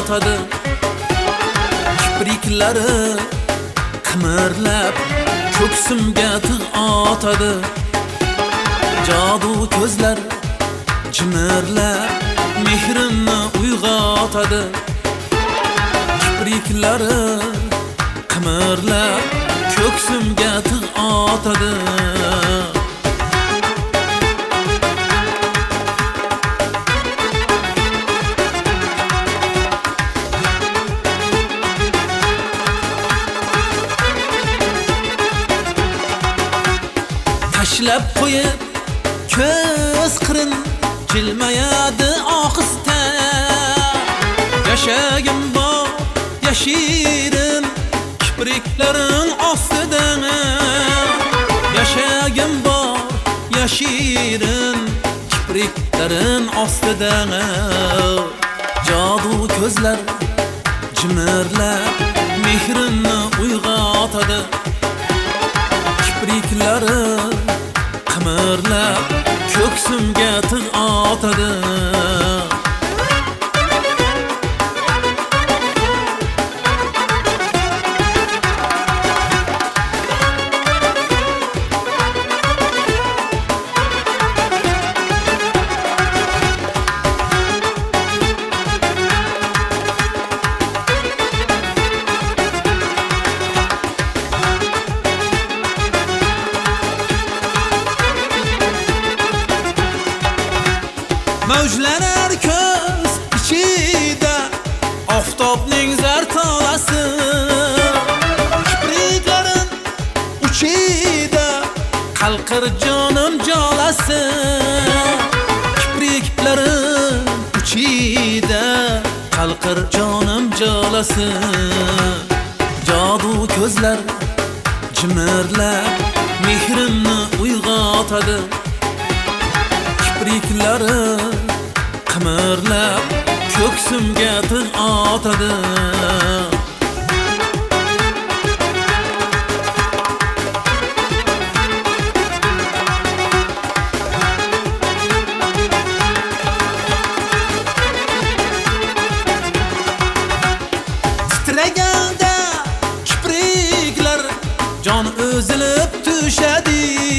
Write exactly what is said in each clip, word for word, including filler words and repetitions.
uyg'otadi. Kipriklari qimirlab ko'ksimga tig' otadi. Jadu ko'zlar jimirlab mehrimni uyg'otadi. Kipriklari qimirlab ko'ksimga tig' otadi. Tashlab qo'yib ko'z qirin jilmayadi ohista. Yashagim bor yashirin kipriklarin ostida. Yashagim bor yashirin kipriklarin ostida. Jadu ko'zlar jimirlab mehrimni uyg'otadi. Kipriklari qimirlab ko'ksimga tig' otadi. Mavjlanar ko'z ichida oftobning zartolasi. Kipriklarin uchida qalqir jonim jolasi. Kipriklarin uchida qalqir jonim jolasi. Jadu ko'zlar jimirlab mehrimni uyg'otadi. Kipriklari qimirlab ko'ksimga tig' otadi. Titraganda kipriklar jon o'zilib tushadi.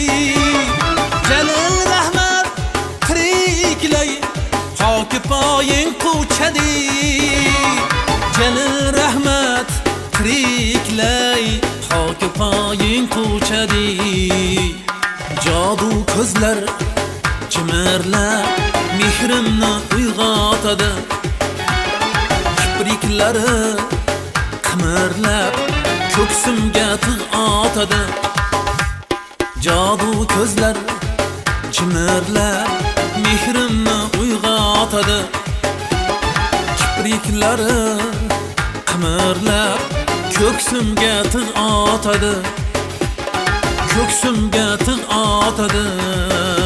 Jalil rahmat tiriklay hoki poying quchadi. Jalil rahmat tiriklay hoki poying quchadi. Jadu ko'zlar jimirlab mehrimni uyg'otadi. Kipriklari qimirlab ko'ksimga tig' otadi. Jadu ko'zlar jimirlab mehrimni uyg'otadi. Kipriklari qimirlab ko'ksimga tig' otadi. Ko'ksimga tig' otadi.